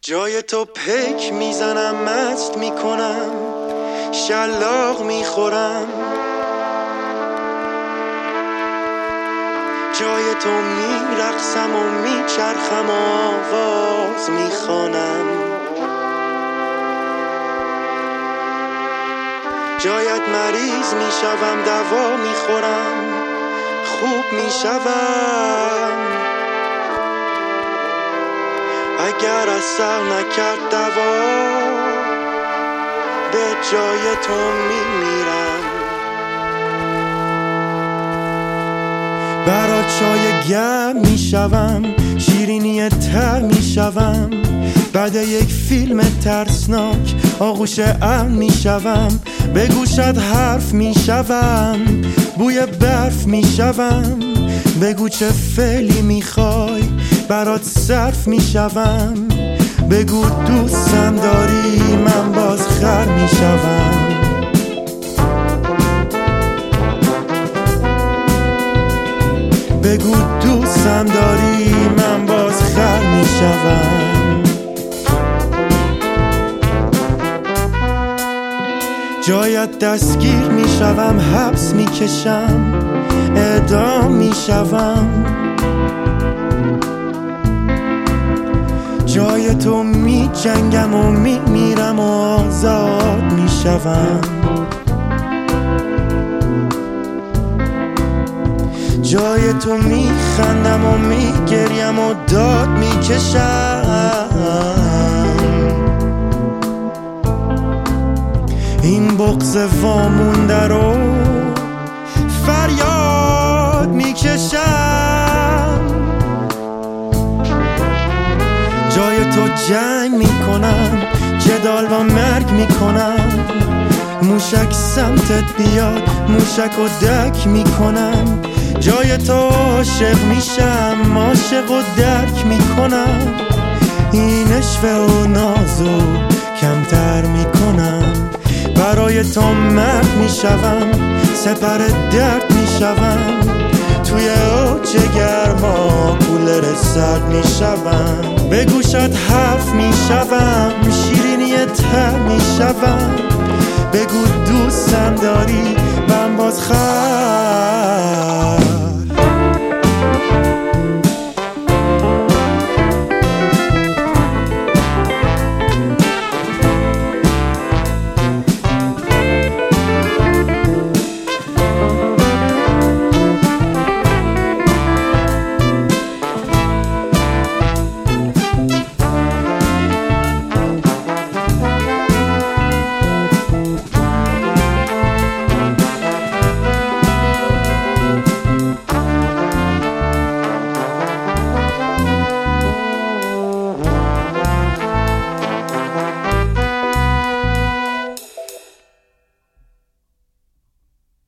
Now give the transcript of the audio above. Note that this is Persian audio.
جای تو پک میزنم، مست میکنم، شلاق میخورم. جای تو میرقصم و میچرخم و آواز میخوانم. جایت مریض میشوم، دوا میخورم، خوب میشوم. اگر اثر نکرد دوا، به جای تو میمیرم. برات چای گرم میشوم، شیرینی تر میشوم. بعد یک فیلم ترسناک آغوش امن میشوم. به گوشت حرف میشوم، بوی برف میشوم. بگو چه فعلی میخوای، برات صرف میشوم. بگو دوستم داری، من باز خر میشوم. بگو دوستم داری، من باز خر میشوم. جایت دستگیر میشوم، حبس میکشم، اعدام میشوم. جای تو میجنگم و میمیرم و آزاد میشوم. جای تو میخندم و میگریم و داد میکشم. این بغض وامونده رو فریاد میکشم. جای تو جنگ میکنم، جدال با مرگ میکنم. موشک سمتت بیاد، موشک و دک میکنم. جای تو عاشق میشم، عاشق و درک میکنم. این عشق و نازو کمتر میکنم. برای تو مرد میشوم، سپر درد میشوم. توی اوج گرما کولر سرد میشوم. به گوشت حرف میشوم، شیرینی تر میشوم. بگو دوستم داری، من باز خر